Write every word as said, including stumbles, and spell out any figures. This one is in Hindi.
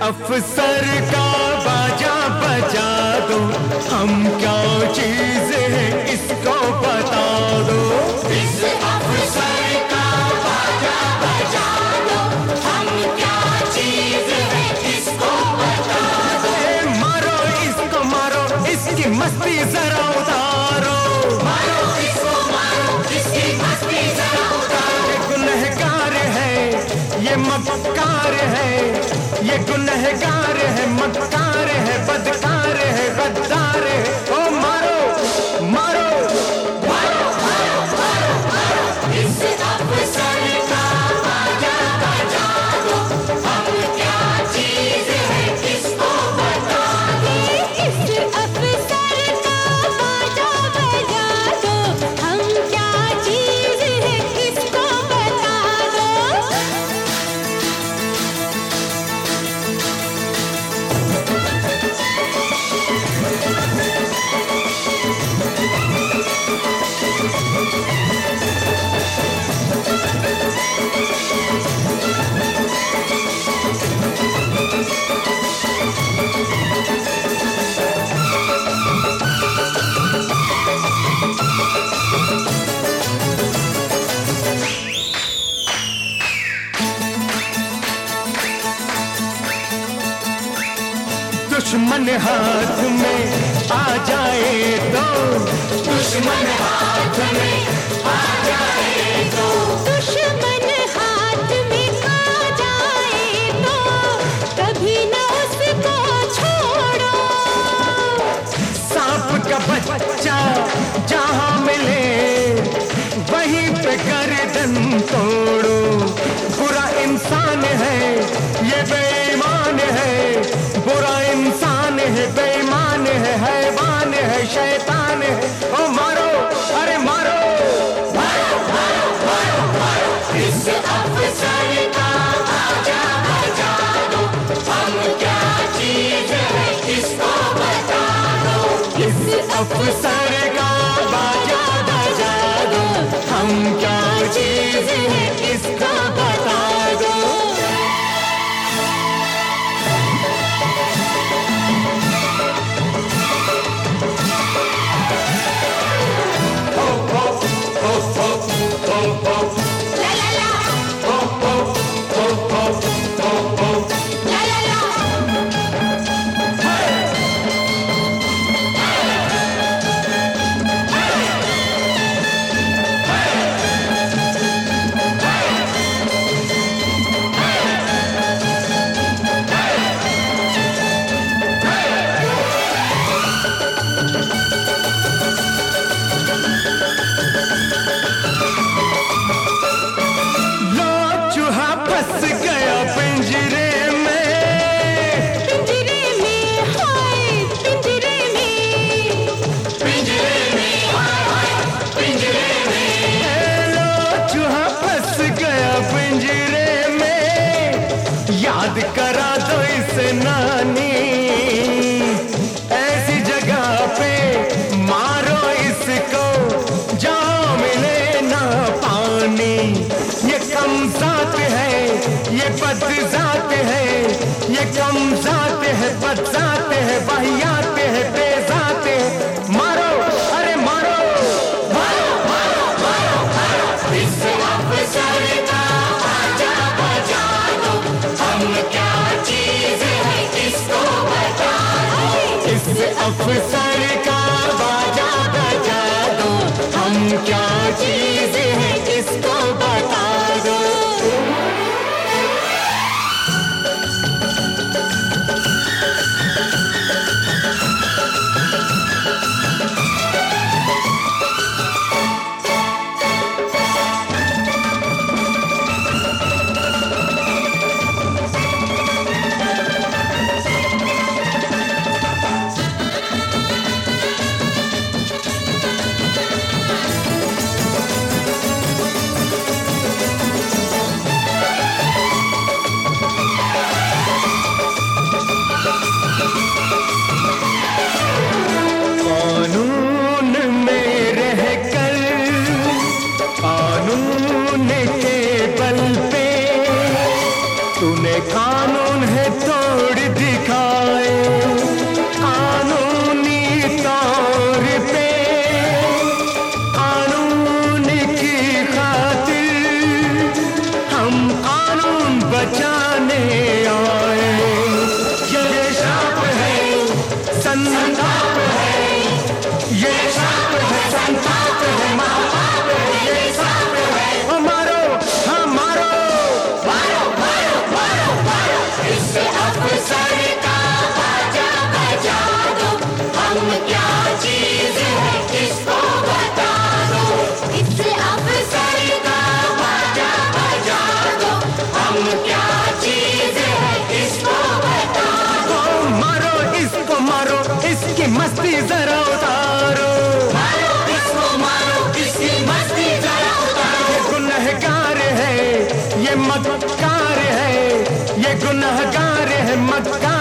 अफसर का बाजा बजा दो, हम क्या चीज है इसको बता दो। इस अफसर का बाजा बजा दो, हम क्या चीज है इसको बता दो। ए, मारो इसको मारो, इसकी मस्ती जरा उतारो। मारो इसको मारो, इसकी मस्ती जरा उतारो। ये गुनहगार है, ये मक्कार है, ये गुनहगार है, मक्कार है, बदकार है, गद्दार है। ओ मारो मारो मारो मारो मारो मारो, इस अफसर का बाजा बजा दो, हम क्या चीज है इसको बता दो। इस अफसर का बाजा बजा दो, हम क्या चीज है इसको बता दो। दुश्मन हाथ में आ जाए तो, दुश्मन हाथ में आ जाए तो, दुश्मन हाथ में आ जाए तो, कभी न उसको छोड़ो। सांप का बच्चा जहां मिले वहीं पे गर्दन तोड़ो। बुरा इंसान है ये बेईमान है, बुरा इंसान है, बेईमान है, हैवान है, शैतान है। ओ मारो, अरे मारो मारो मारो मारो मारो, इस अफसर का बाजा बजा दो, हम क्या चीज है इसको बता दो। इस अफसर का बाजा बजा दो, हम क्या चीज है इसको बता दो। ला ला ला, ला ला ला। लो चूहा फंस गया पिंजरे में, पिंजरे में हाय, पिंजरे में, पिंजरे में हाय हाय, पिंजरे में। ए, लो चूहा फंस गया पिंजरे में, याद करा दो इसे नानी। ऐसी जगह पे मारो इसको जहाँ मिले ना पानी। ये कम जात है, ये बद जात है, ये कम जात है, बद जात है, वाहियात है, बेजात है। मारो, अरे मारो मारो मारो मारो मारो, इस अफसर का बाजा बजा दो, हम क्या चीज है इसको बता दो। इस अफसर का बाजा बजा दो, हम क्या चीज है इसको बता दो। कानून है तोड़ गुनहगार है मक्का